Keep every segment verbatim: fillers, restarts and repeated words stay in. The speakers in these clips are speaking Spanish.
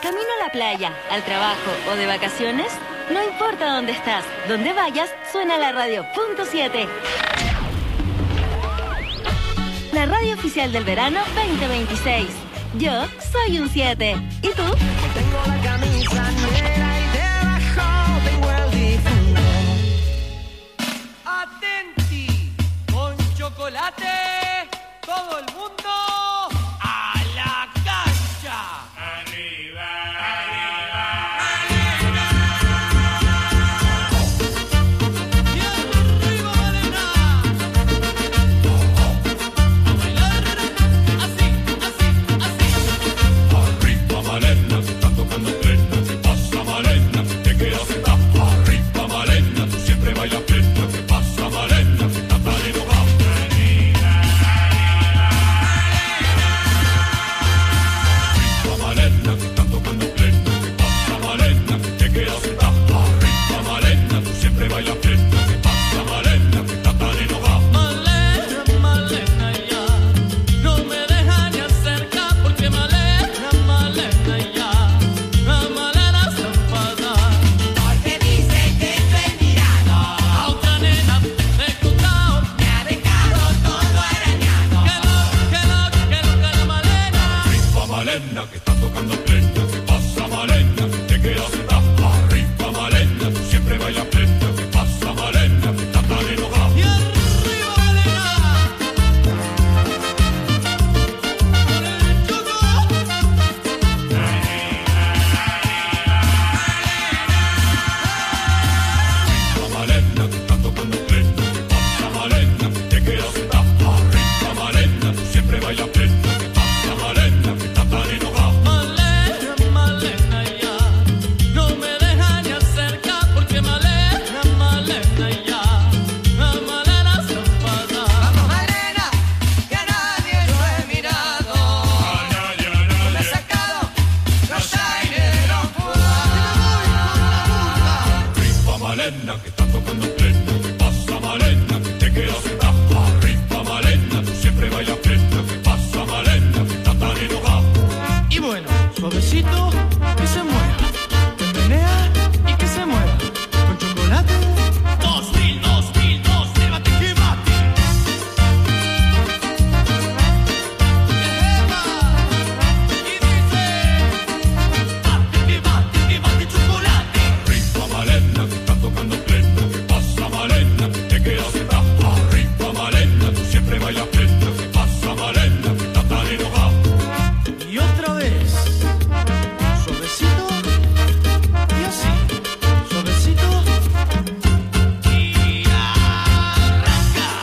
¿Camino a la playa, al trabajo o de vacaciones? No importa dónde estás, donde vayas, suena la radio punto siete. La radio oficial del verano veinte veintiséis. Yo soy un siete. ¿Y tú? Tengo la camisa negra y debajo tengo el difunto. Atenti, con chocolate, todo el mundo a la cancha. Arriba, arriba, Malena. Y arriba, Malena. A bailar así, así, así. Arriba, Malena, tú estás tocando plena. ¿Qué pasa, Malena? ¿Te quedas sentada? Arriba, Malena, tú siempre bailas plena. ¿Qué pasa, Malena? Que estás tan enojada. Arriba, Malena, tú estás tocando plena. ¿Qué pasa, Malena? ¿Te quedas sentada? Arriba, Malena, tú siempre bailas plena. ¿Qué pasa, Malena? Que estás tan enojada. Malena, Malena, ya no me deja ni acercar porque Malena, Malena, ya la Malena se enfada. Porque dice que estoy mirando a otra nena de contado. Me ha dejado todo arañado. Que lo, que lo, que lo, que la Malena. Arriba, Malena, que estás tocando plena. ¿Qué pasa, Malena? Te quedas sentada. Arriba, Malena, tú siempre bailas plena. ¿Qué pasa, Malena? Que estás tan enojada. Y arriba, Malena. Con el choco. Arriba, Malena, que estás tocando plena. ¿Qué pasa, Malena? Te quedas sentada. Arriba, Malena, tú siempre bailas plena. ¿Qué pasa, Malena? Que estás tan enojada. Malena, Malena, ya no me deja ni acercar porque Malena, Malena, ya la Malena se enfada. Vamos, Malena, que a nadie lo he mirado. Me he sacado los aires de locura. Arriba, Malena, que estás tocando plena. ¿Qué pasa, Malena? Te quedas sentada. Arriba, Malena, tú siempre bailas plena. ¿Qué pasa, Malena? Que estás tan enojada. Y bueno, suavecito, que se mueva, que menea y que se mueva. Con chocolate. Dos mil, dos mil, dos, llévate que bate. Y dice, bate que bate, que bate chocolate. Arriba, Malena, que estás tocando plena. ¿Qué pasa, Malena? Te quedas sentada. Arriba, Malena, tú siempre bailas plena. ¿Qué pasa, Malena? Que estás tan enojada. Y otra vez, suavecito y así, suavecito y arranca.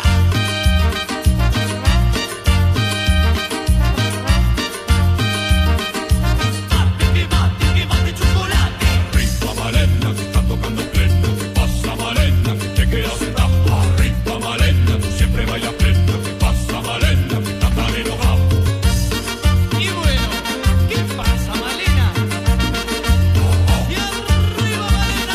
Bate que bate, que bate chocolate. Arriba, Malena, que estás tocando plena. ¿Qué pasa, Malena? Te quedas sentada. Arriba, Malena, tú siempre bailas plena. ¿Qué pasa, Malena? Que estás tan enojada. Y bueno, ¿qué pasa, Malena? Y arriba, Malena.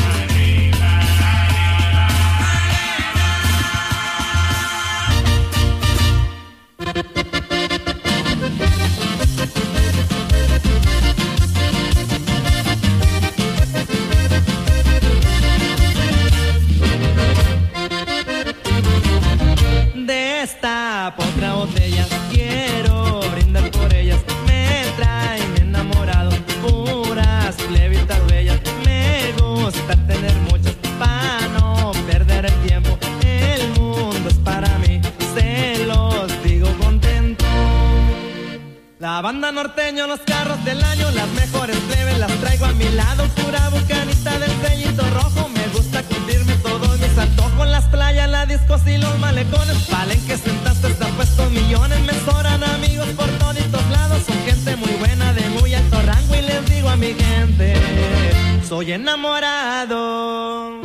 Destapa otra botella, quiero brindar por ellas. Me traen enamorado, puras plebitas bellas. Me gusta tener muchas para no perder el tiempo. El mundo es para mí, se los digo contento. La banda norteño, los carros del año, las mejores plebes las traigo a mi lado. Pura bucanita del sellito rojo, me gusta cumplirme todos mis antojos. Las playas, las discos y los malecones, palenques sentaste, están puestos millones. Me sobran amigos por todos lados, son gente muy buena de muy alto rango. Y les digo a mi gente, soy enamorado.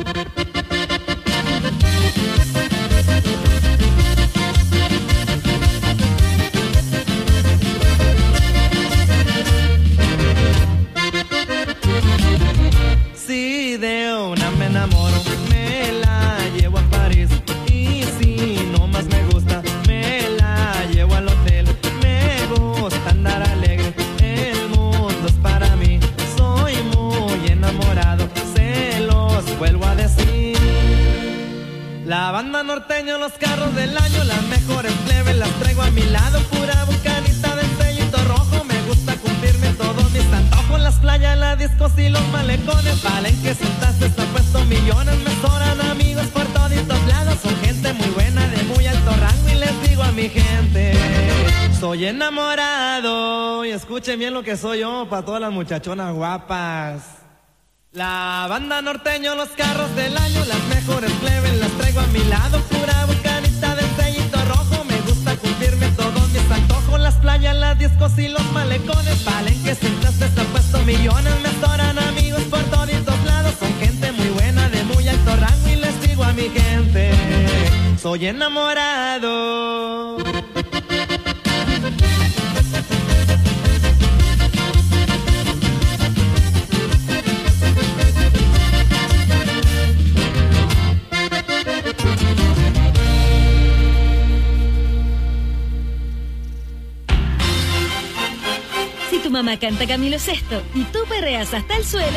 Si de una me enamoro, me la llevo a París. Y si no más me gusta, me la llevo al hotel. Me gusta andar alegre, el mundo es para mí. La banda norteño, los carros del año, las mejores plebes las traigo a mi lado. Pura vulcanita de sellito rojo, me gusta cumplirme todos mis antojos. Las playas, las discos y los malecones, valen que sentaste, está puesto millones. Me sobran amigos por toditos lados, son gente muy buena de muy alto rango. Y les digo a mi gente, soy enamorado. Y escuchen bien lo que soy yo, para todas las muchachonas guapas. La banda norteño, los carros del año, las mejores plebes las traigo a mi lado. Pura vulcanita del sellito rojo, me gusta cumplirme todos mis antojos. Las playas, las discos y los malecones, valen que sentaste, está puesto millones. Me adoran amigos por toditos lados, son gente muy buena de muy alto rango. Y les digo a mi gente, soy enamorado. Tu mamá canta Camilo Sesto y tú perreas hasta el suelo,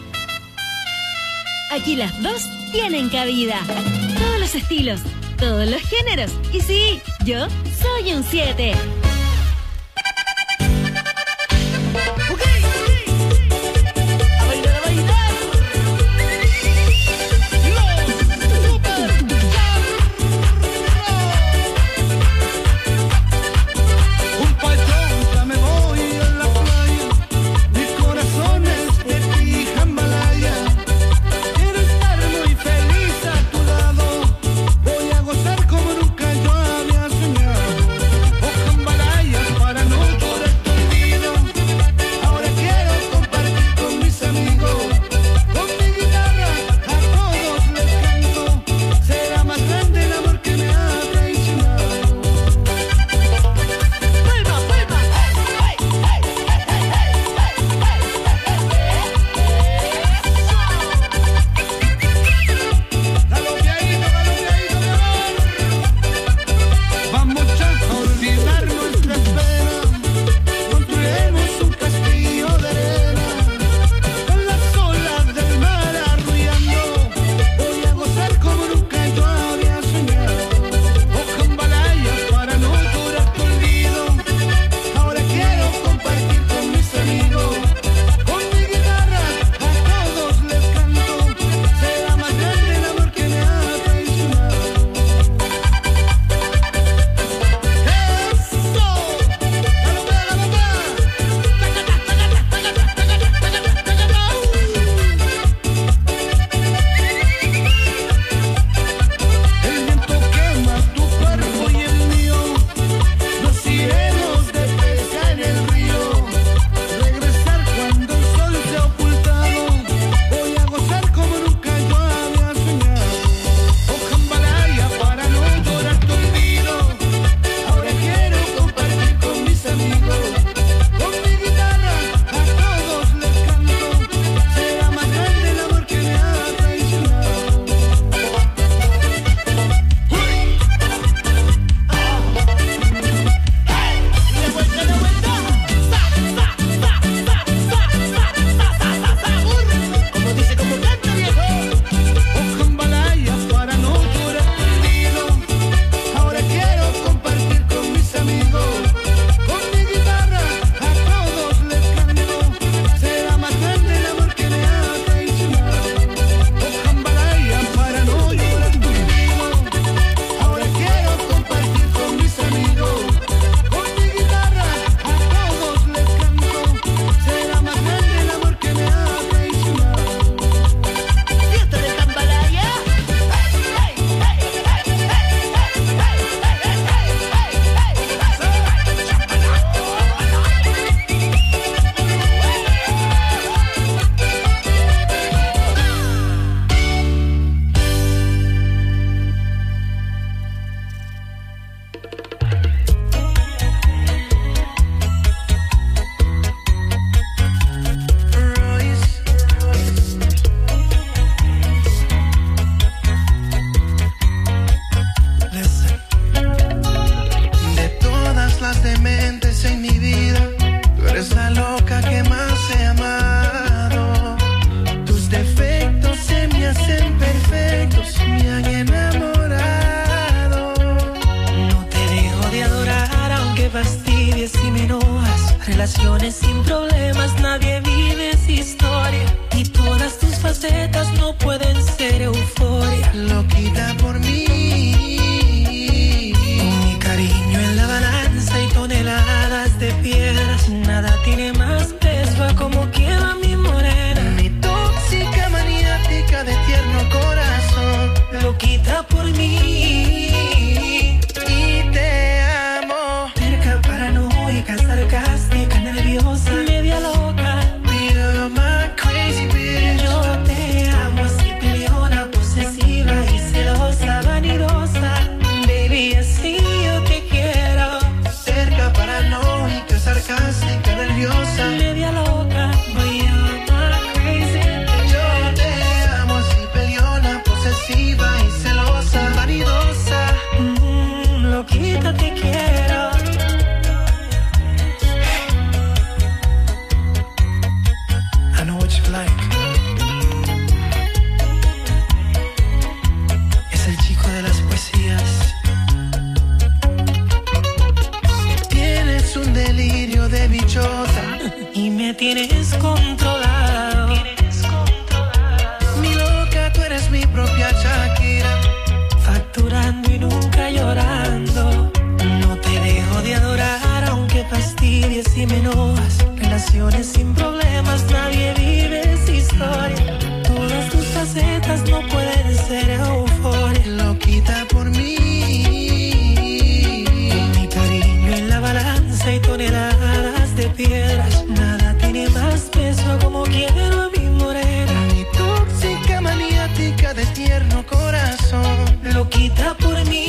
aquí las dos tienen cabida. Todos los estilos, todos los géneros. Y sí, yo soy un siete. Voy a gozar como nunca yo había soñado. Oh, Jambalaya. Relaciones sin problemas, nadie vive esa historia. Y todas tus facetas no pueden ser euforia. Loquita por mí, con mi cariño en la balanza y toneladas de piedras. Nada tiene más peso a como quiera mi morena. mi tóxica maniática de tierno corazón. Loquita por mí Y te amo, cerca, paranoica, sarcástica, nerviosa, media loca. you're my crazy bitch. Yo te amo así, peleona, posesiva y celosa, vanidosa. Baby, así yo te quiero. Cerca, paranoica, sarcástica, nerviosa. Media loca, but you're my crazy bitch. Yo te amo así, peleona, posesiva y celosa, vanidosa. Mm, loquita te quiero. I know what you like. Es el chico de las poesías. Tienes un delirio de bichota. Y me tienes controlado. Mi loca, tú eres mi propia Shakira. Facturando y nunca llorando. No te dejo de adorar aunque fastidies y me enojas. Relaciones sin problemas, nadie vive esa historia. Todas tus facetas no pueden ser euforia. Loquita por mí. Con mi cariño en la balanza y toneladas de piedras. Nada tiene más peso como quiero a mi morena. Mi tóxica maniática de tierno corazón. Loquita por mí.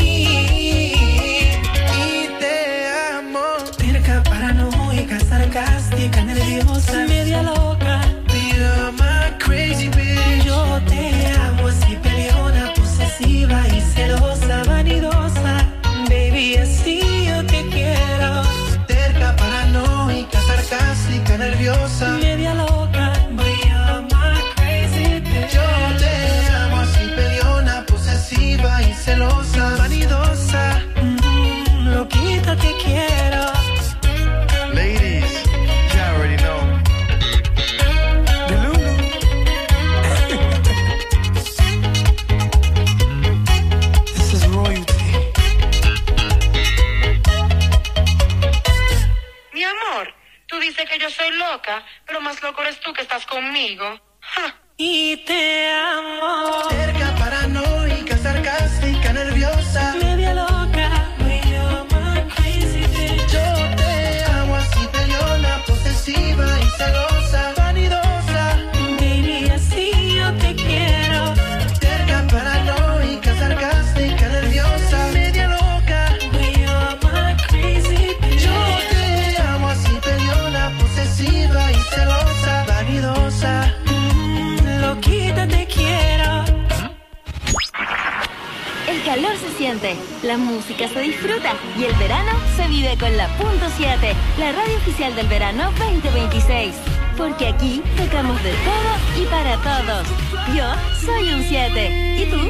Y te amo, Terca, paranoica, sarcástica, nerviosa, media loca. you're my crazy bitch. Yo te amo así, peleona, posesiva y celosa, vanidosa. Baby, así yo te quiero. Terca, paranoica, sarcástica, nerviosa. Media loca, but you're my crazy bitch. Yo te amo así, peleona, posesiva y celosa, vanidosa. Mm, loquita te quiero. Ladies, you already know. Delulu. This is royalty. Mi amor, tú dices que yo soy loca, pero más loco eres tú que estás conmigo. Ja. Y te amo. Cerca, paranoica, sarcástica, nerviosa. Media loca, but you're my crazy bitch. Yo te amo así, peleona, posesiva y celosa, vanidosa. Baby, así yo te quiero. Cerca, paranoica, sarcástica, nerviosa, media loca. But you're my crazy bitch. Yo te amo así, peleona, posesiva y celosa, vanidosa. Mm, loquita te quiero. El calor se siente, la música se disfruta y el verano se vive con la punto siete, la radio oficial del verano veinte veintiséis. Porque aquí tocamos de todo y para todos. Yo soy un siete. ¿Y tú?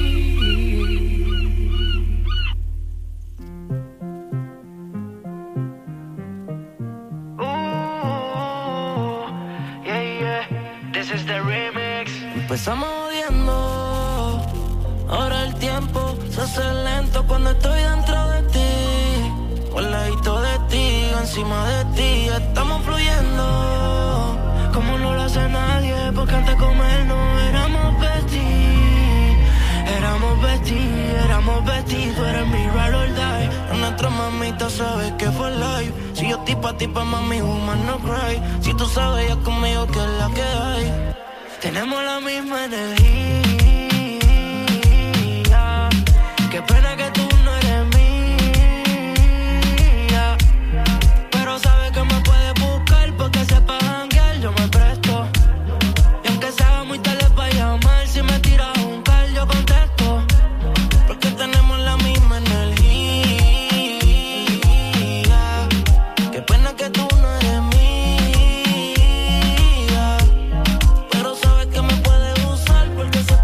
Yeah, yeah, this is the remix. Empezamos odiando, ahora el tiempo se hace lento cuando estoy dentro de ti. Al ladito de ti, encima de ti, estamos fluyendo como no lo hace nadie, porque antes de comer no éramos besties. Éramos besties, éramos besties, tú eres mi ride or die. A nuestra mamita sabes que fue live. Si yo tipa tipa mami, woman no cry. Si tú sabes ya conmigo que es la que hay. Tenemos la misma energía. Qué pena que tú no eres mía. Pero sabes que me puedes buscar porque sepa janguear, yo me presto. Y aunque sea muy tarde para llamar, si me tiras un call yo contesto. Porque tenemos la misma energía. Qué pena que tú no eres mía. Pero sabes que me puedes usar porque sepa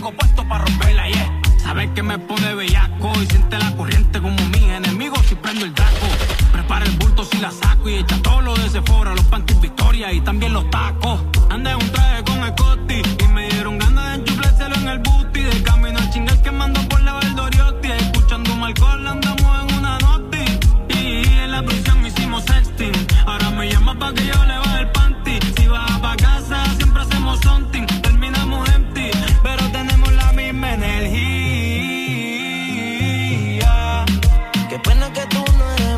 vengo puesto para romperla, yeah. Sabes que me pone bellaco y siente la corriente como mis enemigos si prendo el draco. Prepara el bulto si la saco y echa todo lo de Sephora, los panties Victoria y también los tacos. Anda en un traje con escote y me dieron ganas de enchuflárselo en el booty. De camino al chingal que mando por la Valdoriotti, escuchando un alcohol andamos en una noti. Y en la prisión hicimos sexting, ahora me llama pa' que yo le baje el panty. Si vas pa' casa siempre hacemos something, terminamos empty, pero tenemos la misma energía. Qué pena que tú no eres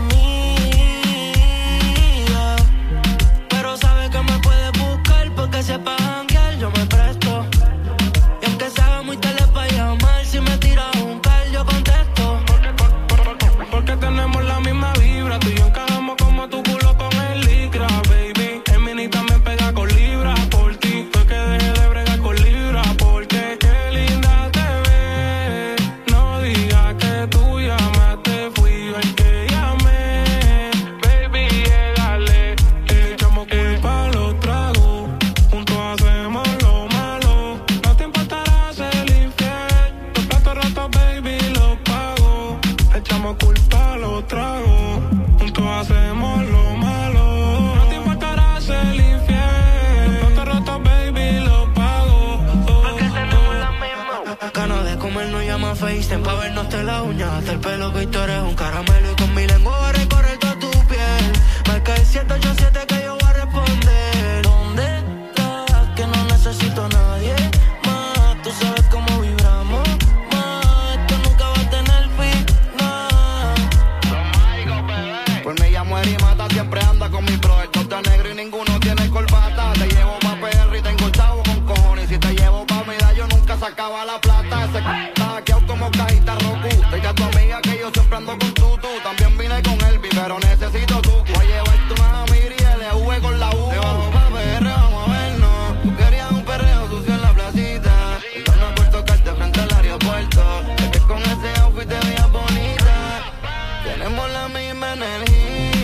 mía, pero sabes que me puedes buscar porque sepa janguear, yo me presto. Y aunque sea muy tarde pa' llamar, si me tiras un cal, yo contesto. Porque, por, por, por, porque tenemos la misma vibra, tú y yo encajamos como tu culo con el licra, baby. El mini también pega con libra por ti, fue que dejé de bregar con libra, porque qué linda te ves. No digas que tú llamaste, fui yo el que llamé. Baby, llégale, le echamos culpa a los tragos, juntos hacemos lo malo. No te importará ser infiel, los platos rotos, baby, los pago. Le echamos culpa a los tragos, juntos hacemos lo malo. No te importará ser infiel, los platos rotos, baby, los pago. Porque tenemos la misma. Ganas de comer, no llama FaceTime pa' vernos de la uña, hasta el pelo que tú eres un caramelo y con mi lengua voy a recorrer toda tu piel. Marca el siete ocho siete que yo voy a responder. ¿Dónde estás? Que no necesito a nadie más. Tú sabes cómo vibramos más. Esto nunca va a tener final. Pues me llamo Eri Mata, siempre anda con mi bro. El doctor negro y ninguno tiene corbata. Te llevo pa' P R y tengo chavo con cojones. Si te llevo pa' Mida yo nunca sacaba la plata. Ese c*** está hackeado como cajita Roku. Dile a tu amiga que yo siempre ando con tutu. También vine con Elvi, pero necesito tu. Voy a llevar tu mami y L V con la U. Te vamos pa' P R, vamos a vernos. Tú querías un perreo sucio en la placita. Entonces por tocarte frente al aeropuerto. Es que con ese outfit te veías bonita. Tenemos la misma energía.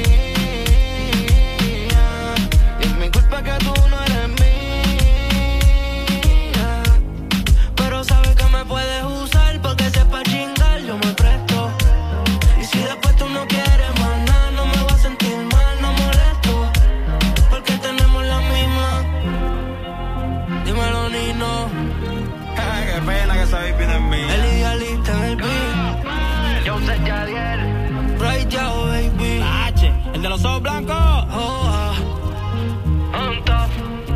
Y es mi culpa que tú no eres mía, Pero sabes que me puedes usar porque sepa chingar, yo me presto. Y si después tú no quieres más nada, no me voy a sentir mal, no molesto. Porque tenemos la misma. Dímelo, Nino. Qué pena que esa baby no es mía. El idealista en el beat. Yo sé Yadiel. Right Yao, baby. La H, el de los ojos blancos. Oh, ah. On top.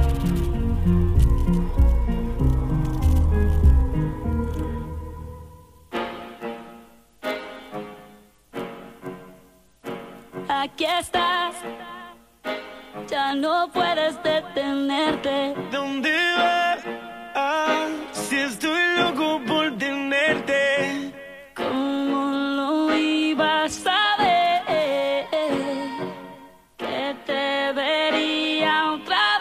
Aquí estás, ya no puedes detenerte. ¿Dónde vas? Ah, si estoy loco por tenerte. ¿Cómo lo ibas a ver? Que te vería otra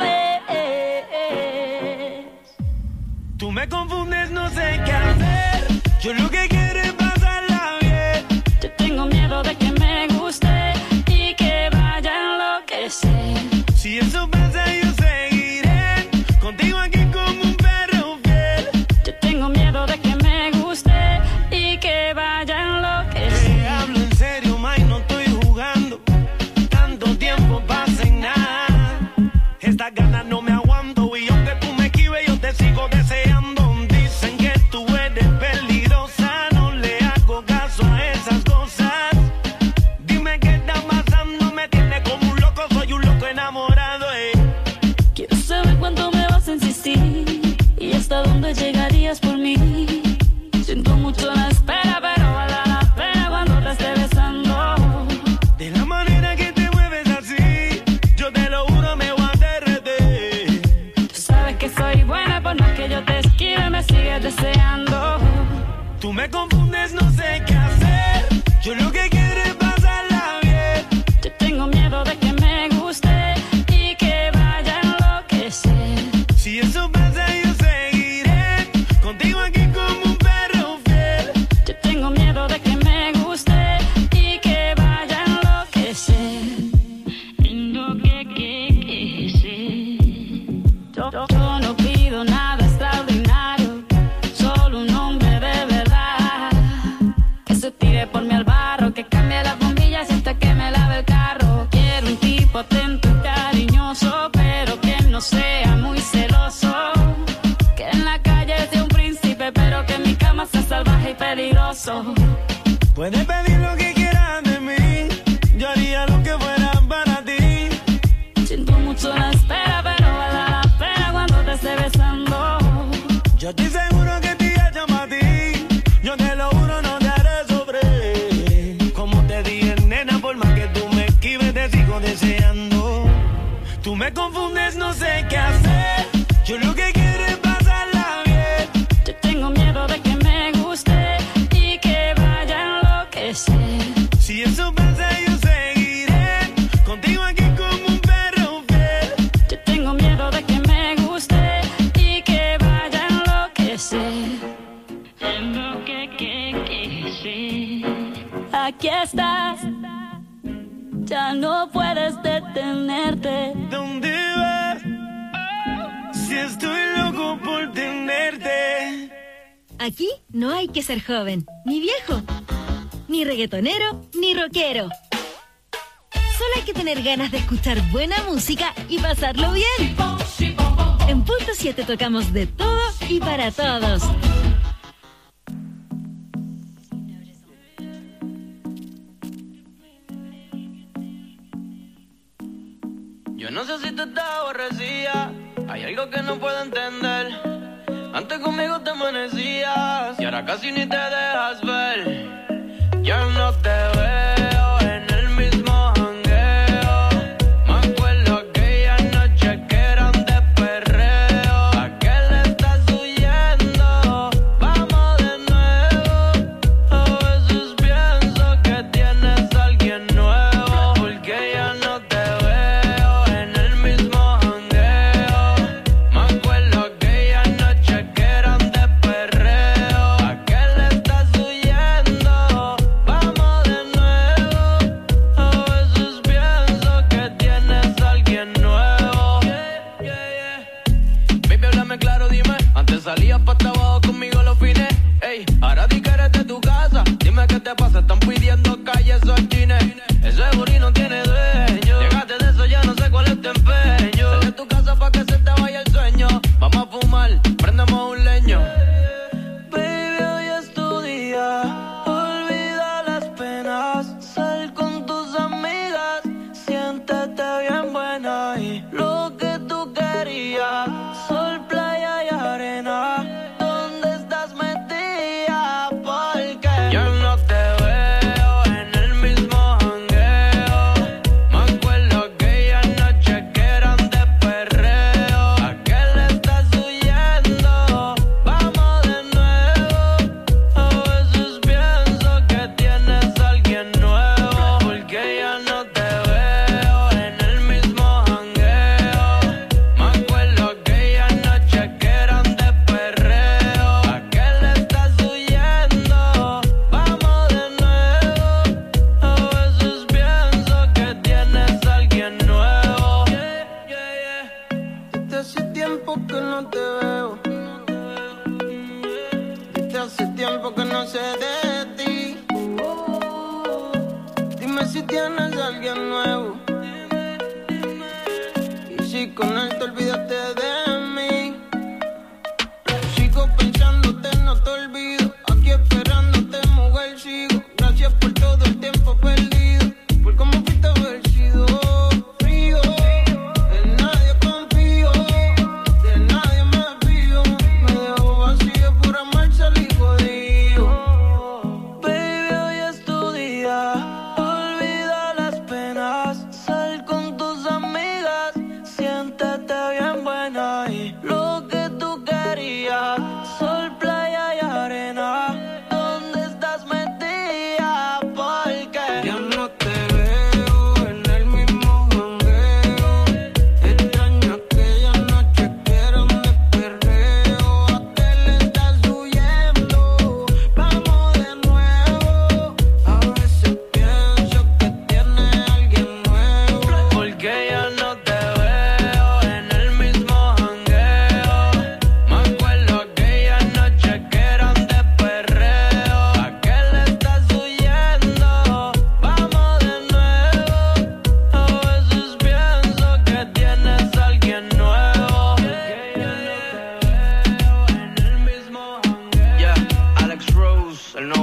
vez. Tú me confundes, no sé qué hacer. Yo lo que quiero es pasarla bien. Yo tengo miedo de que me guste y que vaya a enloquecer. Si eso pasa, yo seguiré contigo aquí como un perro fiel. Yo tengo miedo de que me guste y que vaya a enloquecer. Te hablo en serio, May, no estoy jugando. Tanto tiempo pasa en nada. Estas ganas no me aguanto y aunque tú me esquives, yo te sigo deseando. Dicen que tú eres peligrosa, no le hago caso a esas cosas. Dime qué está pasando, me tiene como un loco, soy un loco enamorado, eh. Quiero saber cuánto me vas a insistir y hasta dónde llegarías por mí. Siento mucho la espera, pero vale la pena cuando te esté besando. De la manera que te mueves así, yo te lo juro, me voy a derretir. Tú sabes que soy buena, por más que yo te esquive, me sigues deseando. Tú me confundes, no sé qué hacer. Yo lo que quiero es pasarla bien. Yo tengo miedo de que me guste y que vaya a enloquecer. Si eso pasa, yo seguiré contigo aquí como un perro fiel. Yo tengo miedo de que me guste y que vaya a enloquecer. Enloquecer. Yo, yo no pido nada extraordinario, solo peligroso. Puedes pedir lo que quieras de mí, yo haría lo que fuera para ti. Siento mucho la espera, pero vale la pena cuando te esté besando. Yo estoy seguro que te llama a ti, yo te lo juro, no te haré sufrir. Como te dije, nena, por más que tú me esquives, te sigo deseando. Tú me confundes, no sé qué hacer, yo lo que quiero es pasarla bien. Yo tengo miedo de que me guste y que vaya a enloquecer. Si eso pasa, yo seguiré contigo aquí como un perro fiel. Yo tengo miedo de que me guste y que vaya a enloquecer. Enloquecer. Aquí estás, ya no puedes detenerte. ¿Dónde vas? Si estoy loco por tenerte. Aquí no hay que ser joven, ni viejo, ni reggaetonero, ni rockero. Solo hay que tener ganas de escuchar buena música y pasarlo bien. En Punto siete tocamos de todo y para todos. Yo no sé si tú estás aborrecida, hay algo que no puedo entender. Antes conmigo te amanecías y ahora casi ni te dejas ver. Ya no te veo en el mismo jangueo. Me acuerdo aquella noche que eran de perreo. ¿A qué le estás huyendo? Vamos de nuevo. A veces pienso que tienes a alguien nuevo, porque ya no te veo en el mismo jangueo. Me acuerdo aquella noche que eran de perreo. ¿A qué le estás huyendo? Vamos de nuevo. A veces pienso que tienes a alguien nuevo. Yeah, yeah, yeah. Baby, háblame claro, dime. Antes salías pa' abajo conmigo los fines. Ey, ahora di que eres de tu casa. Dime qué te pasa, están pidiendo calles o chines. Ese booty no tiene dueño. Llegaste de eso, ya no sé cuál es tu empeño. Sal de tu casa pa' que se te vaya el sueño. Vamos a fumar, prendemos un leño. Baby, hoy es tu día. Olvida las penas. Sal con tus amigas. Siéntete bien buena y lo que tú querías. Sol, playa y arena. ¿Dónde estás metida? Porque yo no te veo en el mismo jangueo. Me acuerdo aquella noche que eran de perreo. ¿A qué le estás huyendo? Vamos de nuevo. A veces pienso que tienes a alguien nuevo, porque ya no te veo en el mismo jangueo. Me acuerdo aquella noche que eran de perreo. ¿A qué le estás huyendo? Vamos de nuevo. A veces pienso que tienes a alguien nuevo. Yeah, yeah, yeah. Desde hace tiempo que no te veo. Desde hace tiempo que no sé de ti. Dime si tienes a alguien nuevo. Y si con él te olvidaste de mí. Sigo pensándote, no te olvido. Aquí esperándote, mujer, sigo. Gracias por todo el tiempo perdido. Por cómo fuiste haber sido frío. En nadie confío, de nadie me fío. Me dejo vacío por amar, salí jodido. Baby, hoy es tu día. Olvida las penas.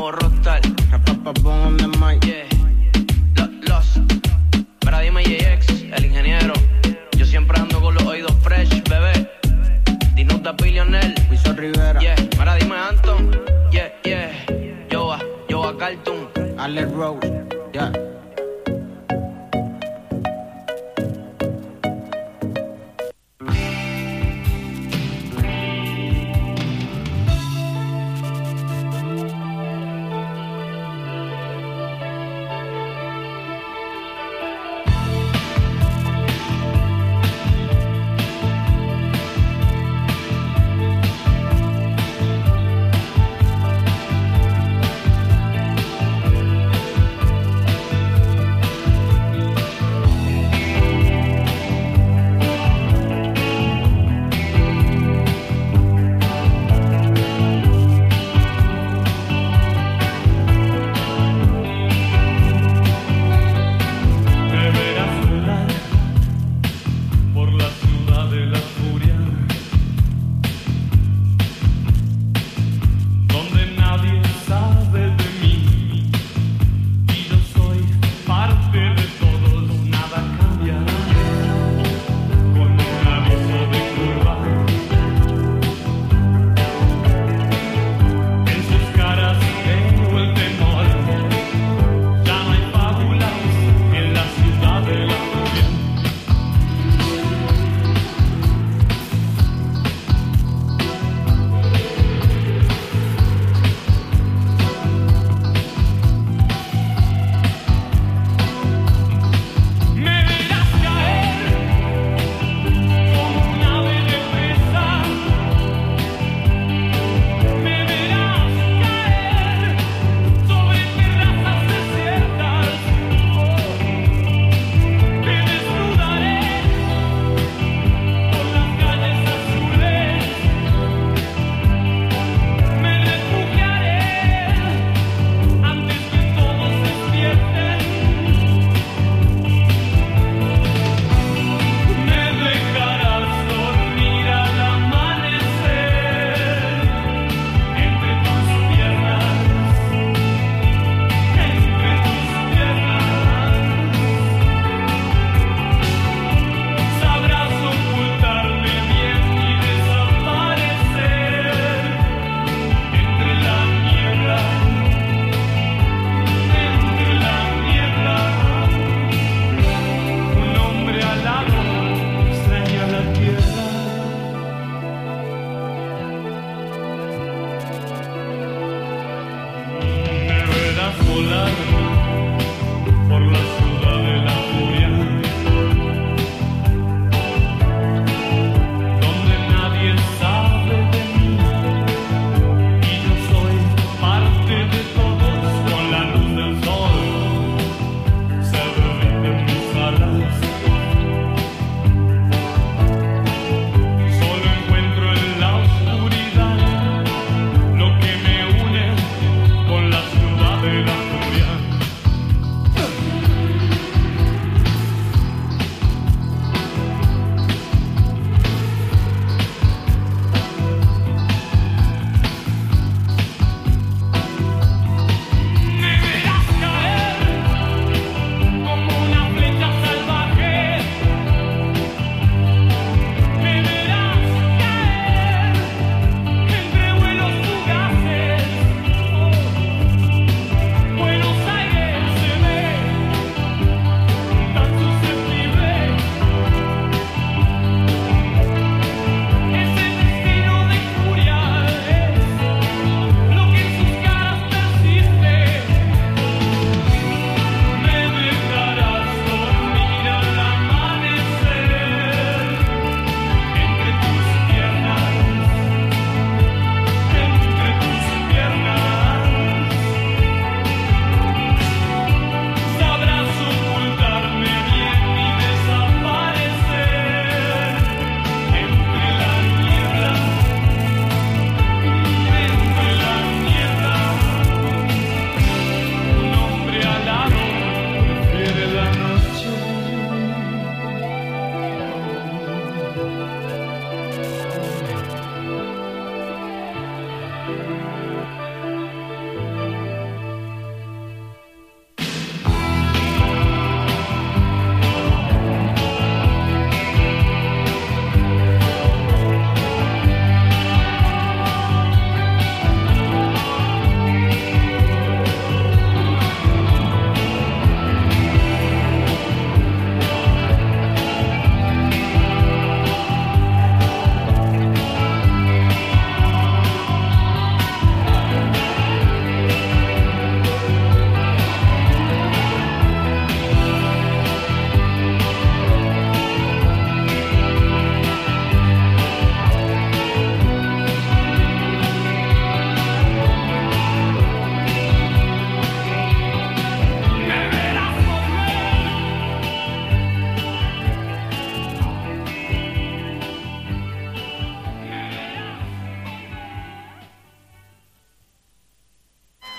como rockstar. On the mic. Yeah. Los, los. Mira, dime J X, el ingeniero. Yo siempre ando con los oídos fresh, bebé. Dinos de Billionaire. Wiso Rivera. Yeah. Mira, dime Anton. Yeah, yeah. Yo a, yo a Cartoon. Alex Rose. Yeah.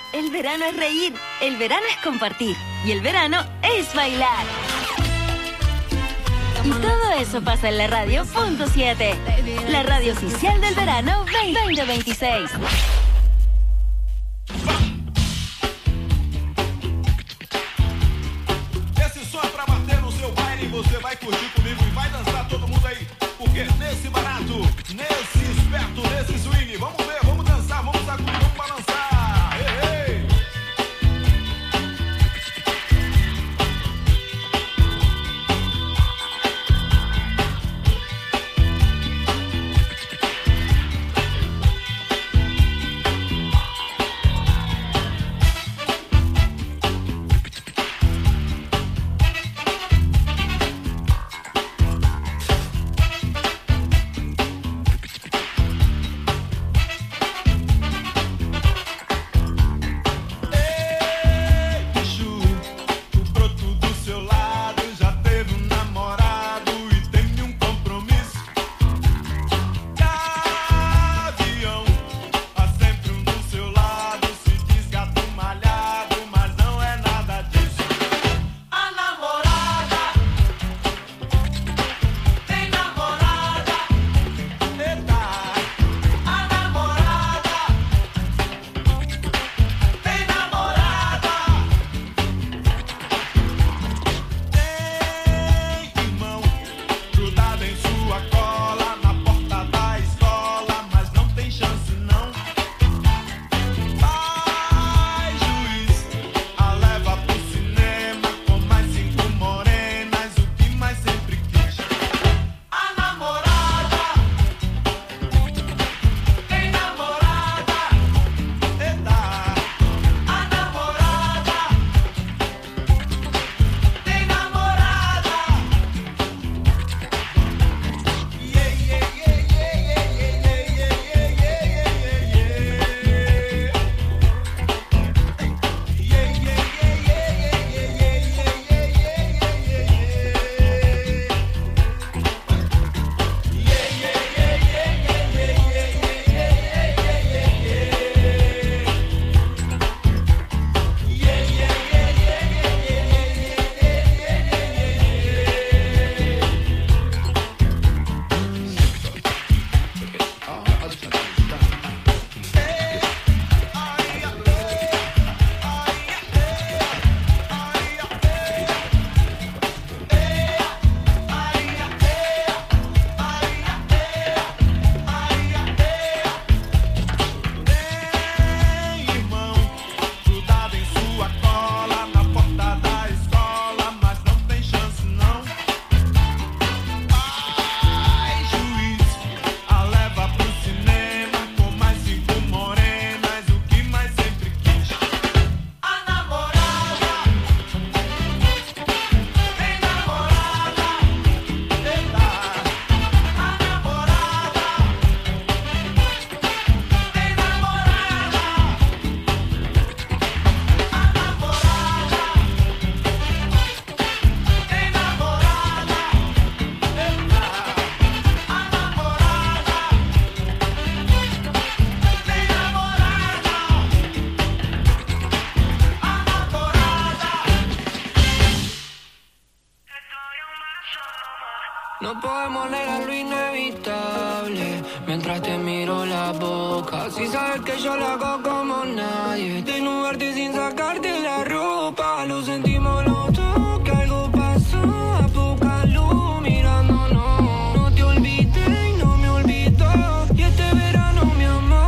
El verano es reír, el verano es compartir y el verano es bailar. Y todo eso pasa en la radio punto siete, la radio oficial del verano veinte veintiséis. Esse som é pra bater no seu baile, você vai curtir comigo e vai dançar todo mundo aí. Porque nesse barato, nesse esperto, nesse swing, vamos ver, vamos dançar, vamos sacudir, vamos balançar. Ei, ei. No podemos negar lo inevitable. Mientras te miro la boca, si sabes que yo lo hago como nadie. Desnudarte sin sacarte la ropa. Lo sentimos los dos, que algo pasó. A poca luz mirándonos. No te olvidé y no me olvidó. Y este verano, mi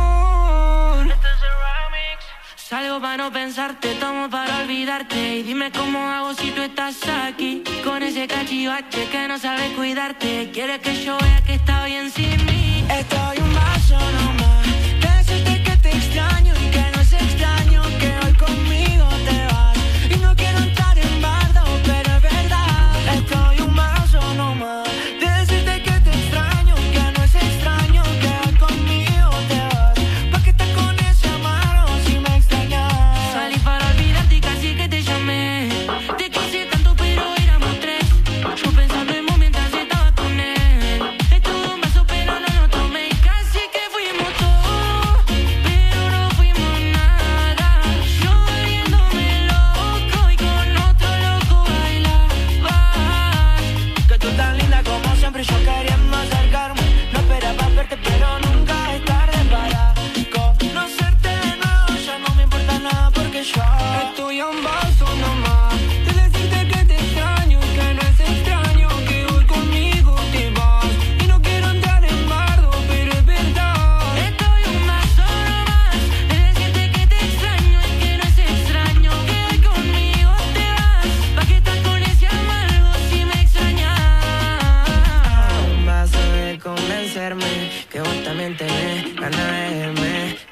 amor, este es el remix. Salgo para no pensarte, tomo para olvidarte. Y dime cómo hago si tú estás aquí. Con ese cachivache que no sabe cuidarte. Quiere que yo vea que está bien sin mí. Estoy un vaso nomás. Decirte que te extraño y que no es extraño que hoy conmigo te vas. Y no quiero entrar en bardo, pero es verdad. Estoy un vaso nomás. Decirte que te extraño y que no es extraño que hoy conmigo te vas. ¿Pa' qué estás con ese amargo si me extrañas? Salí para olvidarte y casi que te llamé. Te quise tanto pero éramos tres. Yo pensando en vos mientras estaba con él. Es todo un vaso pero no lo tomé. Casi que fuimos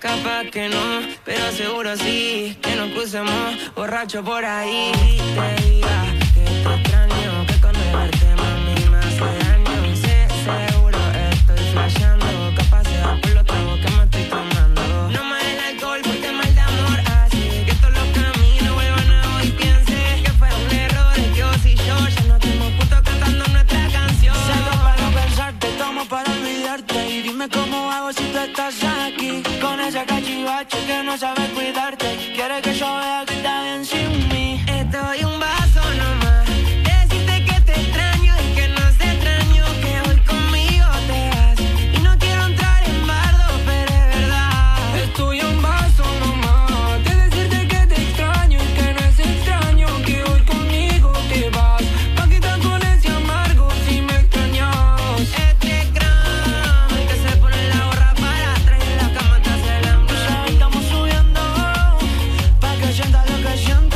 capaz que no, pero seguro sí, que nos crucemos borracho por ahí. Te diga que te extraño, que con el verte mami me hace daño. Sé seguro, estoy flasheando, capaz sea por los tragos que me estoy tomando. No más el alcohol porque mal de amor hace que todos los caminos vuelvan a hoy. Piense que fue un error, que vos y yo ya no estemos juntos cantando nuestra canción. Salgo para no pensarte, tomo para olvidarte. Y dime cómo hago si tú estás aquí, con esa cachivache que no sabe cuidarte. Quiere que yo vea que está bien sin mí. Estoy un vaso nomás, decirte que te extraño y que no se extraño que hoy conmigo te vas. Y no quiero entrar en bardo, pero es verdad. Estoy un vaso nomás, de decirte que te extraño y que no es extraño que hoy conmigo te vas. Pa' quitar con ese amargo si me extrañas. Este gram, el que se pone la gorra para atrás y en la cama te hace el hambre. Ya estamos subiendo, pa' que sienta lo que sienta.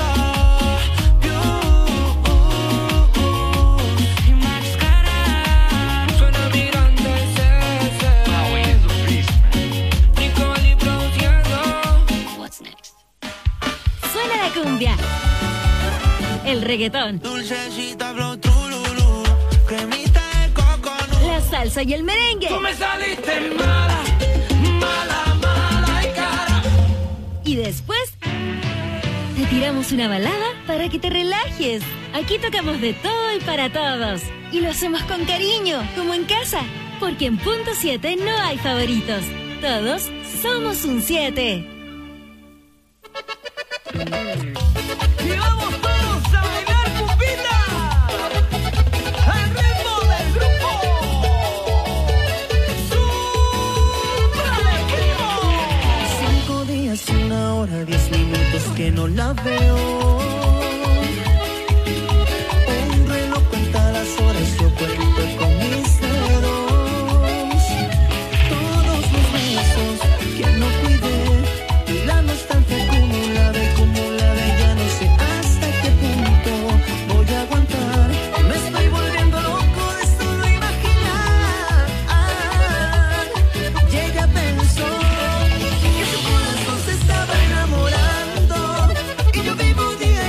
Cumbia, el reggaetón, Dulcecita, flow, trululú, cremita de coconut, la salsa y el merengue. Tú me saliste mala, mala, mala y cara. Y después te tiramos una balada para que te relajes. Aquí tocamos de todo y para todos. Y lo hacemos con cariño, como en casa. Porque en Punto siete no hay favoritos. Todos somos un siete. Y vamos todos a bailar, pupita, al ritmo del grupo Supralegimo. Cinco días, una hora, diez minutos que no la veo. Un reloj cuenta las horas, yo cuento con mis dedos. Todos los besos que no cuidé y la nostalgia acumulada y acumulada, ya no sé hasta qué punto voy a aguantar. Me estoy volviendo loco de solo imaginar. Y ella pensó que su corazón se estaba enamorando y yo vivo día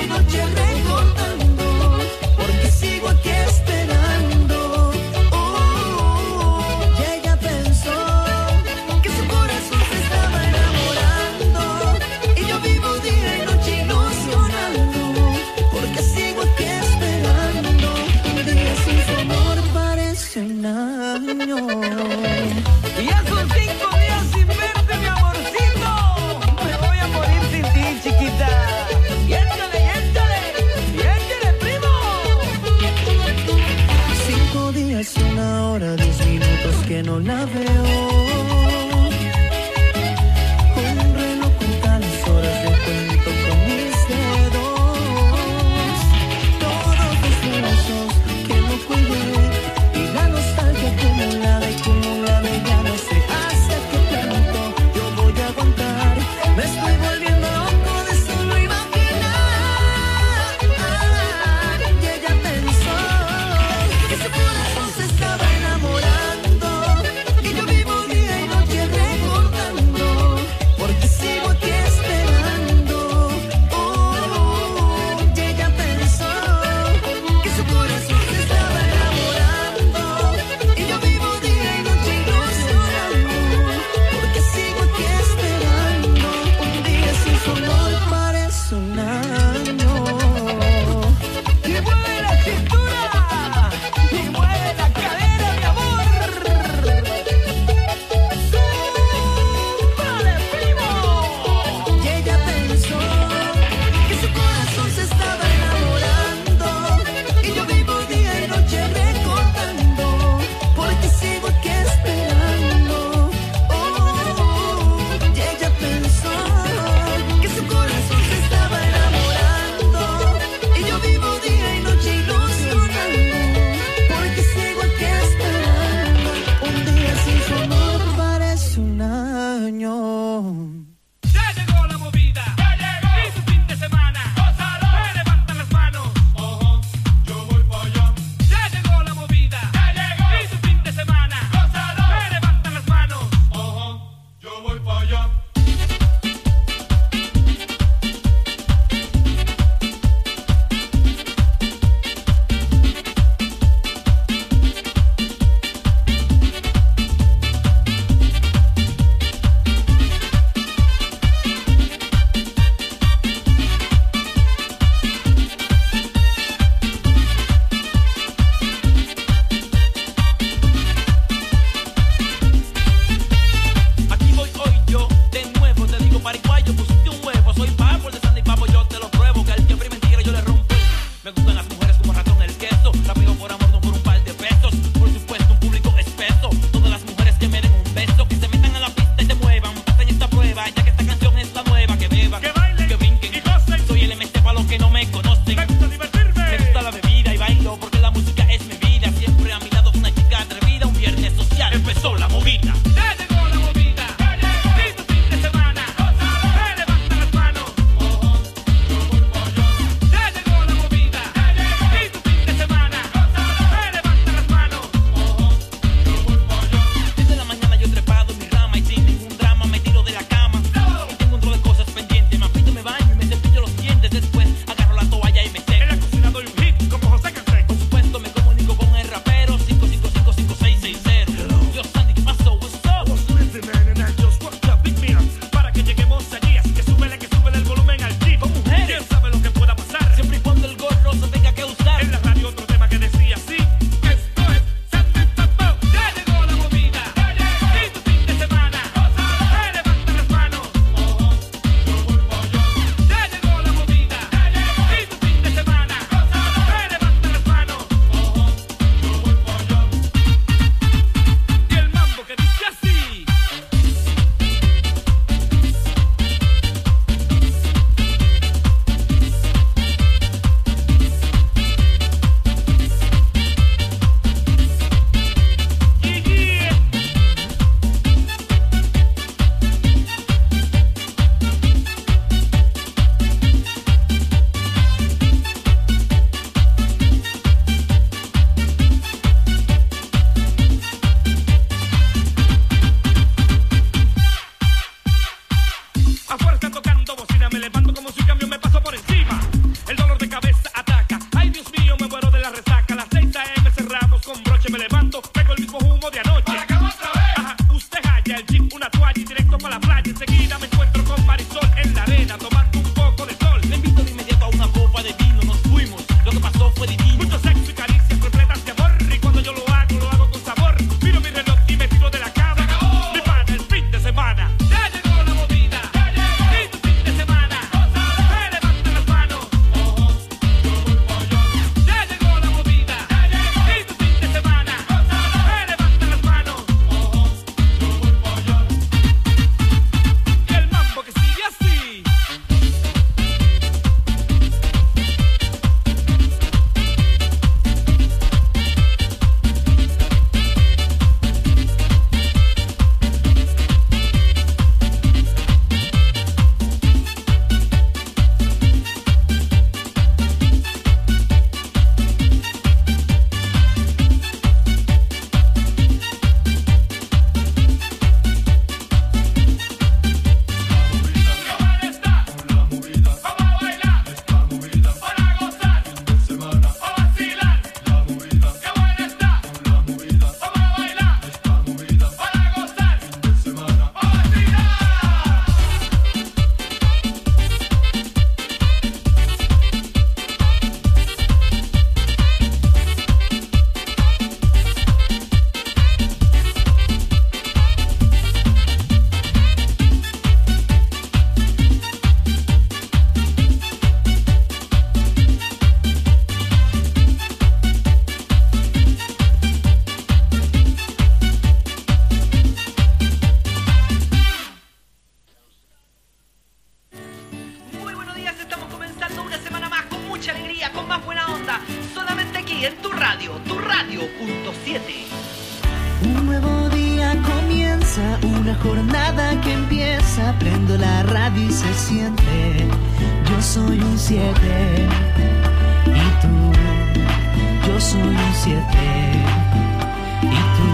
fiesta, solamente aquí en tu radio, tu radio punto siete. Un nuevo día comienza, una jornada que empieza, prendo la radio y se siente, yo soy un siete, y tú, yo soy un siete, y tú.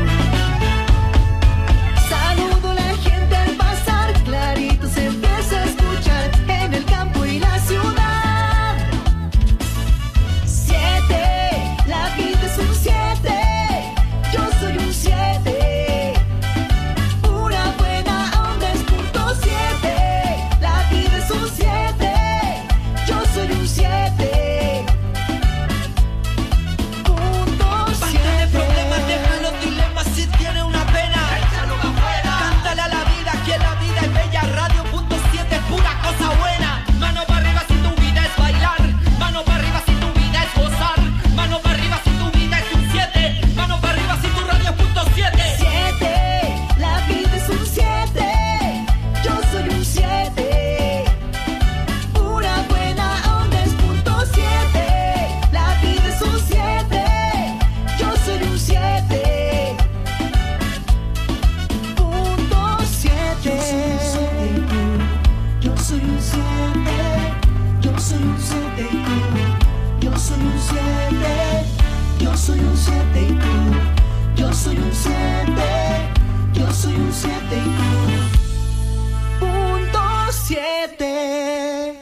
Saludo a la gente al pasar, clarito se empieza a escuchar en el campo y la ciudad. Siete, la vida es un siete. Yo soy un siete, una buena onda es punto siete, la vida es un siete, yo soy un siete, punto siete. Basta de problemas, deja los dilemas, si tiene una pena, échalo pa' afuera. Cántale a la vida, que la vida es bella, radio punto siete es pura cosa buena. Mano para arriba si tu vida es bailar, mano para arriba si tu vida es gozar, mano para arriba si tu vida es un siete, mano para arriba si tu radio punto siete. Siete, la vida es un siete, yo soy un siete, una buena onda es punto siete, la vida es un siete, yo soy un siete, punto siete. Yo soy un siete, yo soy un siete y tú, yo soy un siete, yo soy un siete y tú. Yo soy un siete, yo soy un siete y tú, punto siete.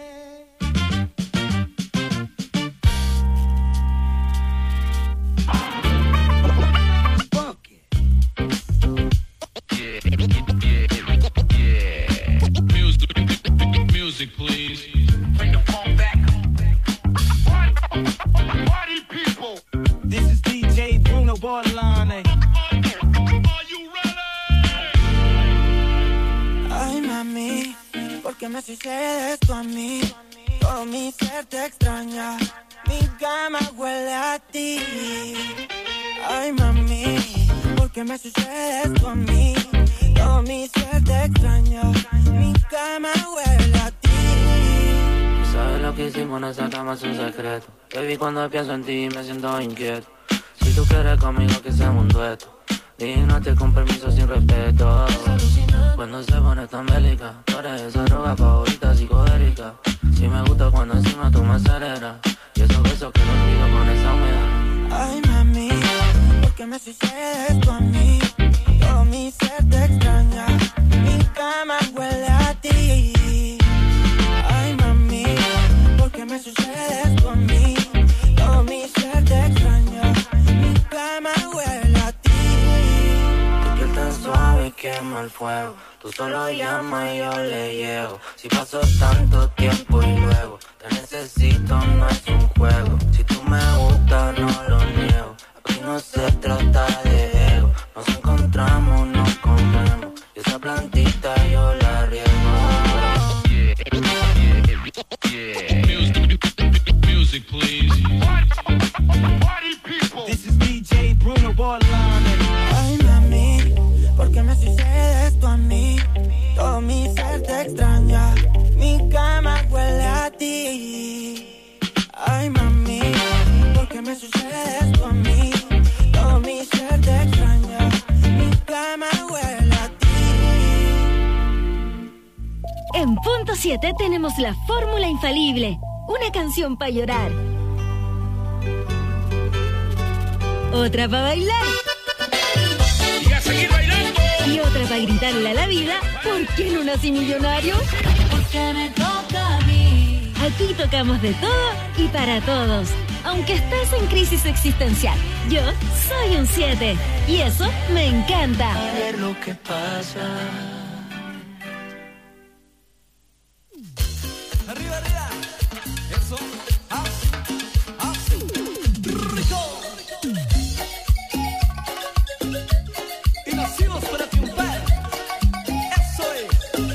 Music, music, please. Bring the phone back. Party people. This is D J Bruno Bordelon. Ay, mami, ¿por qué me sucede esto a mí? Todo mi ser te extraña, mi cama huele a ti. Ay, mami, ¿por qué me sucede esto a mí? Todo mi ser te extraña, mi cama huele a ti. Sabes lo que hicimos en esa cama es un secreto. Baby, cuando pienso en ti me siento inquieto. Si tú quieres conmigo que seamos un dueto, dígate con permiso sin respeto. Cuando se pone tan bélica, tú eres esa droga favorita psicodélica. Si me gusta cuando encima tú me aceleras, y esos besos que no olvido con esa humedad. Ay, mami, ¿por qué me sucede esto a mí? Todo mi ser te extraña, mi cama huele a ti. Ay, mami, ¿por qué me sucede esto a mí? Todo mi ser te extraña, mi cama huele a ti. Tu piel tan suave quema el fuego, tú solo llamas y yo le llego. Si pasó tanto tiempo y luego te necesito, no es un juego. Si tú me gustas no lo niego, aquí no se trata de ego. Nos encontramos, nos comemos, y esa plantita yo la riego. Yeah, yeah, yeah. Music, music, please. Party people. This is D J Bruno Bordelon. Ay, mami, ¿por qué me sucede esto a mí? Todo mi ser te extraña, mi cama huele a ti. Ay, mami, ¿por qué me sucede esto a mí? Todo mi ser te extraña, mi cama huele a ti. En punto siete tenemos la fórmula infalible, una canción para llorar, otra para bailar Y a seguir bailando. y otra para gritarle a la vida, ¿por qué no nací millonario? Porque me toca a mí. Aquí tocamos de todo y para todos. Aunque estés en crisis existencial, yo soy un siete y eso me encanta. A ver lo que pasa. Arriba, arriba. Eso. Así. Así. Rico. Y nacimos para triunfar. Eso es.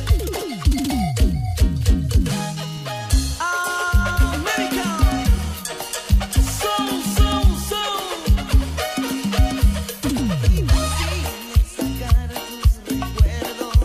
América. Soul, soul, soul. Imposible sacar tus recuerdos.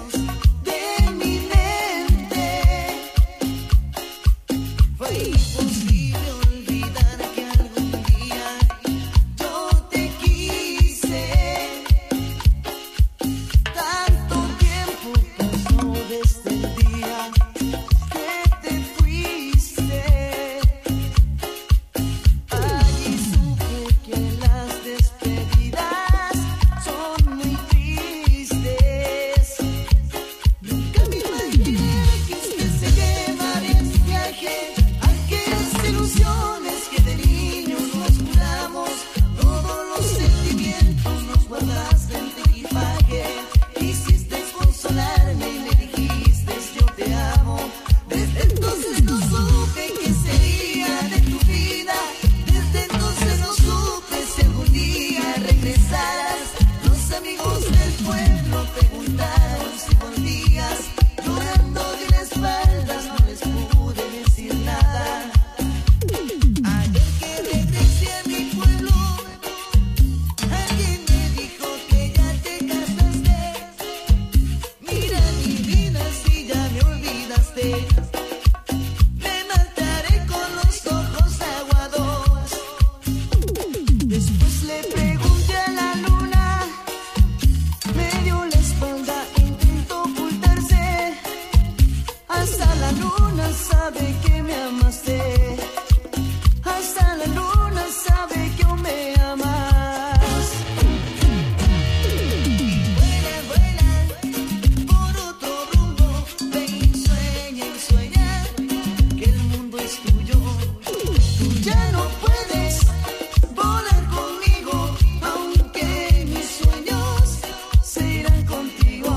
sabe que me amaste. Hasta la luna sabe que aún me amas. Vuela, vuela por otro rumbo. Ve y sueña y sueña que el mundo es tuyo. Tú ya no puedes volar conmigo, aunque mis sueños se irán contigo.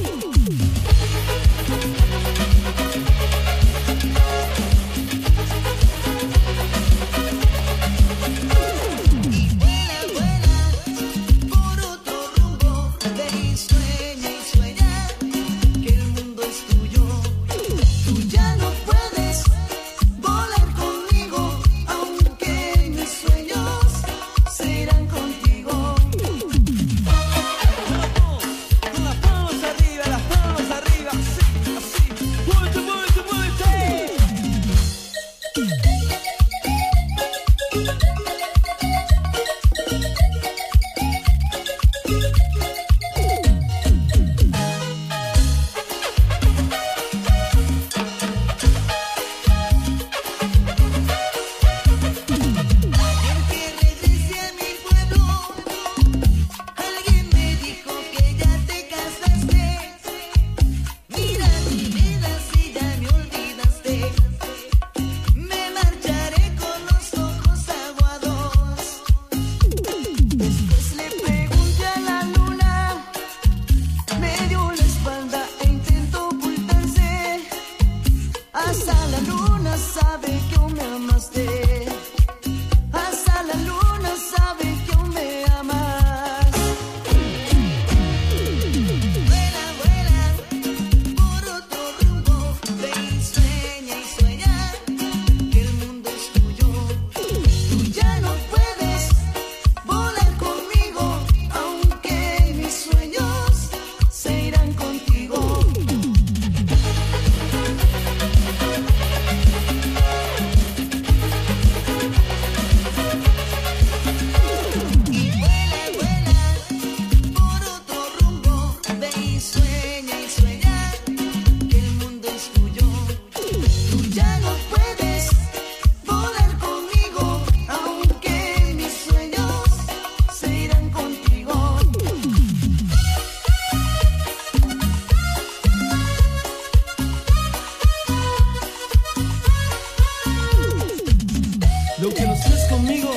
Lo que no haces conmigo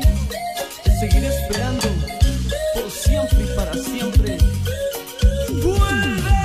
es seguir esperando por siempre y para siempre. ¡Vuelve!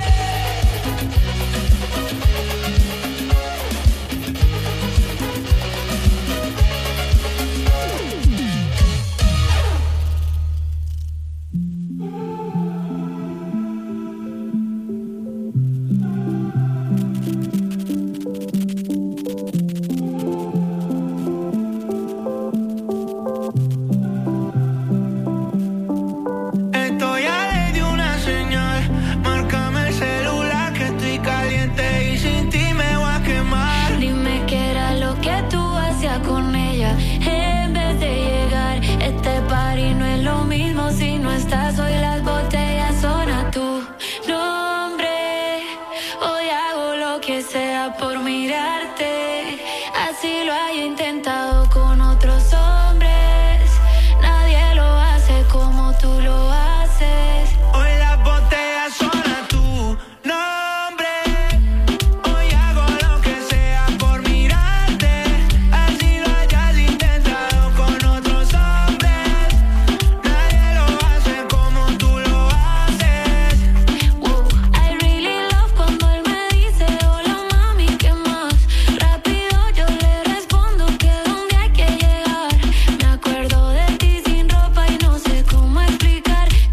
Por mirarte, así lo haya intentado con otros hombres. Nadie lo hace como tú lo haces. Hoy las botellas son a tu nombre. Hoy hago lo que sea por mirarte. Así lo hayas intentado con otros hombres. Nadie lo hace como tú lo haces. Woo, I really love cuando él me dice hola mami, ¿qué más? Rápido yo le respondo que dónde hay que llegar. Me acuerdo de ti sin ropa y no sé cómo explicar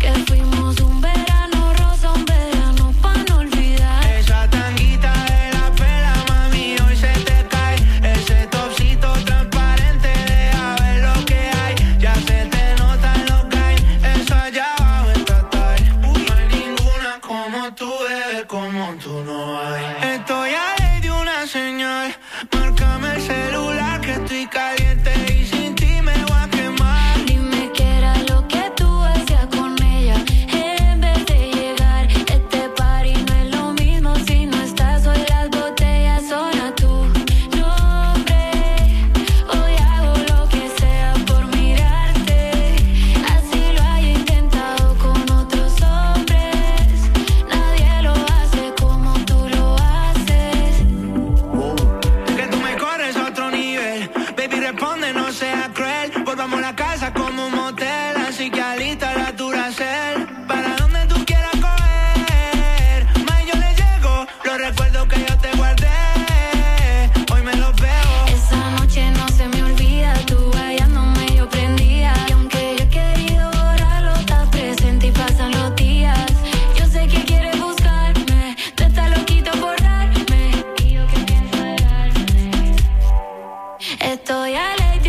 que yo te guardé, hoy me los veo. Esa noche no se me olvida, tú hallándome yo prendía. Y aunque yo he querido borrarlo, estás presente y pasan los días. Yo sé que quieres buscarme, tú estás loquito por darme. Y yo que pienso de darme. Estoy alegre.